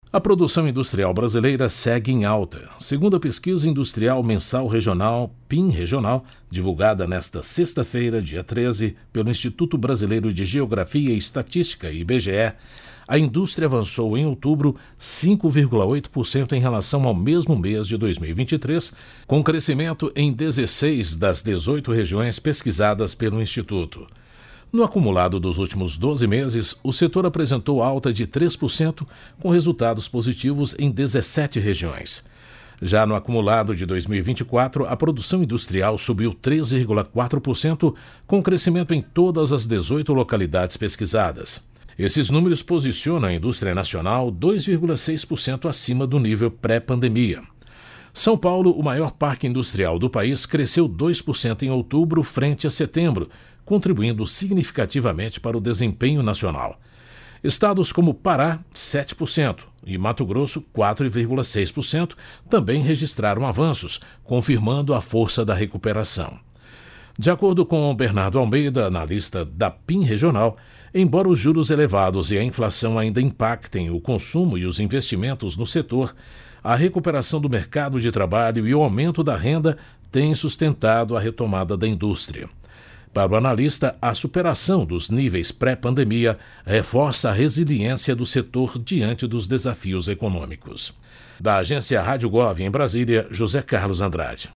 A produção industrial brasileira segue em alta. Segundo a pesquisa industrial mensal regional, PIM Regional, divulgada nesta sexta-feira, dia 13, pelo Instituto Brasileiro de Geografia e Estatística, IBGE, a indústria avançou em outubro 5,8% em relação ao mesmo mês de 2023, com crescimento em 16 das 18 regiões pesquisadas pelo Instituto. No acumulado dos últimos 12 meses, o setor apresentou alta de 3%, com resultados positivos em 17 regiões. Já no acumulado de 2024, a produção industrial subiu 3,4%, com crescimento em todas as 18 localidades pesquisadas. Esses números posicionam a indústria nacional 2,6% acima do nível pré-pandemia. São Paulo, o maior parque industrial do país, cresceu 2% em outubro frente a setembro, contribuindo significativamente para o desempenho nacional. Estados como Pará, 7%, e Mato Grosso, 4,6%, também registraram avanços, confirmando a força da recuperação. De acordo com Bernardo Almeida, analista da PIM Regional, embora os juros elevados e a inflação ainda impactem o consumo e os investimentos no setor, a recuperação do mercado de trabalho e o aumento da renda têm sustentado a retomada da indústria. Para o analista, a superação dos níveis pré-pandemia reforça a resiliência do setor diante dos desafios econômicos. Da agência Rádio Gov em Brasília, José Carlos Andrade.